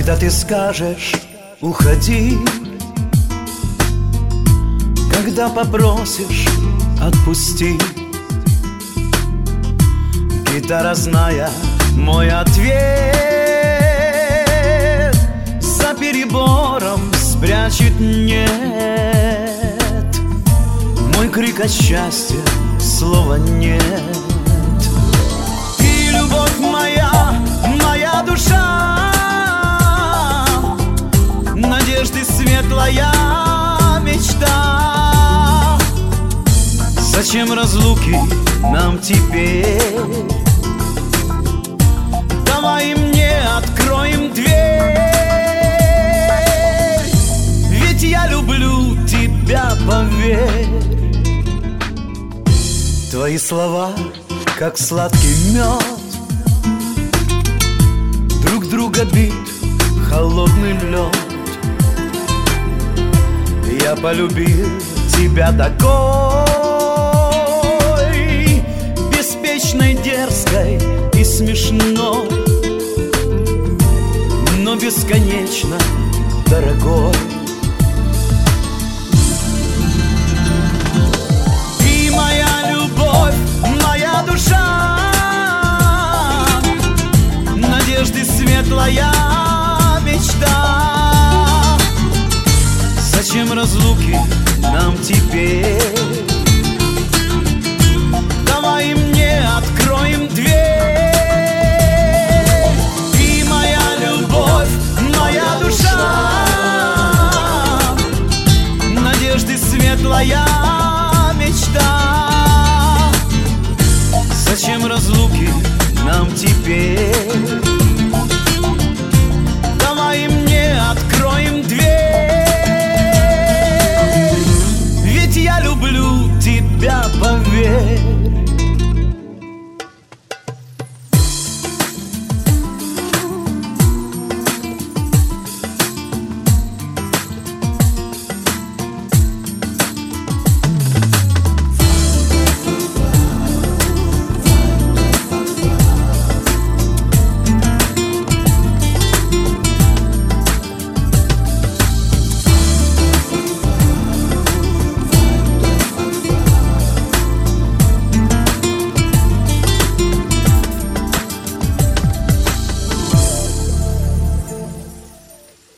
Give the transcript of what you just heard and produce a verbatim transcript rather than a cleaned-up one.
Когда ты скажешь «уходи», когда попросишь «отпусти», гитара, зная мой ответ, за перебором спрячет «нет». Мой крик от счастья, слова «нет». Ты любовь моя, моя душа, надежды светлая мечта. Зачем разлуки нам теперь? Давай мне откроем дверь, ведь я люблю тебя, поверь. Твои слова, как сладкий мед, друг друга бит холодный лед. Я полюбил тебя такой, беспечной, дерзкой и смешной, но бесконечно дорогой. Ты моя любовь, моя душа, надежды светлая мечта. Зачем разлуки нам теперь? Давай мне откроем дверь. Ты моя любовь, моя душа, надежды светлая мечта. Зачем разлуки нам теперь? Давай мне откроем дверь, ведь я люблю тебя, поверь.